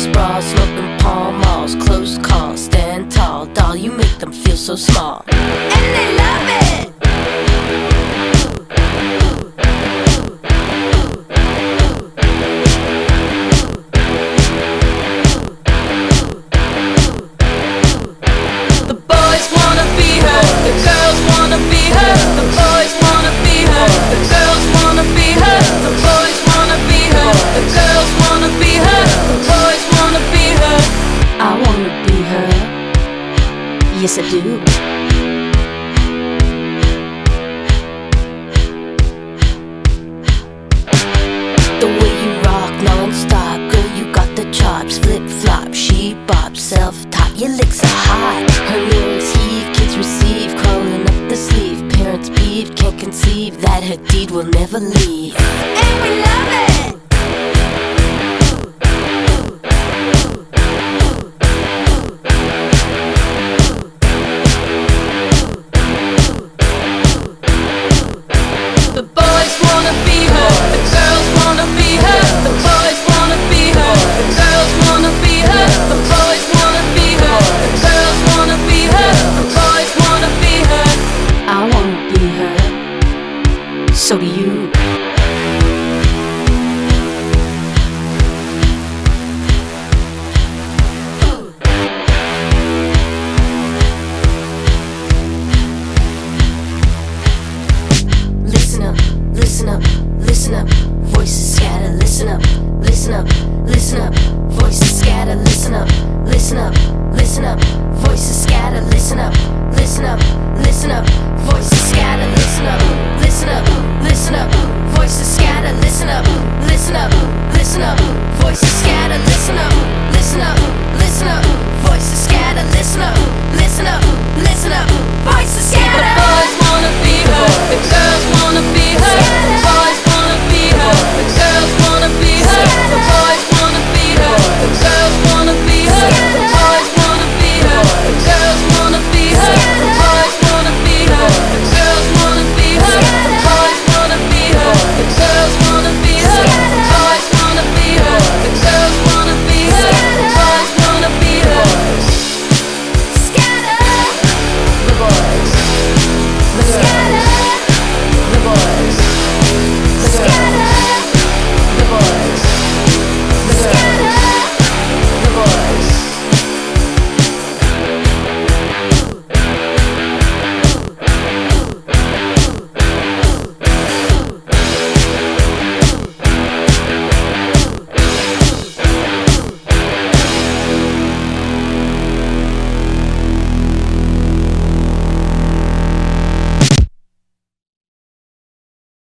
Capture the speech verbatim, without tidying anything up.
bras, smoking Pall Malls, close calls, stand tall, doll, you make them feel so small. And they love it! The boys wanna be her, the girls wanna be her, the boys wanna be her, the girls wanna be her, the boys wanna be her, the girls wanna be her, the boys wanna be her. I wanna be her, yes I do. The way you rock non-stop, girl, you got the chops. Flip-flop, she bop, self-top, your licks are hot. Her lyrics heave, kids receive, crawling up the sleeve. Parents peeved, can't conceive that her deed will never leave. And we love it! The boys wanna be her, the girls wanna be her, the boys wanna be her, the girls wanna be her, the boys wanna be her, the girls wanna be her, the boys wanna be her. I wanna be her, so do you. Listen up, listen up, listen up, voices scatter, listen up, listen up, listen up, voices scatter, listen up, listen up, listen up, voices scatter, listen up, listen up, listen up, voices scatter, listen up, listen up, listen up, voices scatter, listen up, listen up, listen up.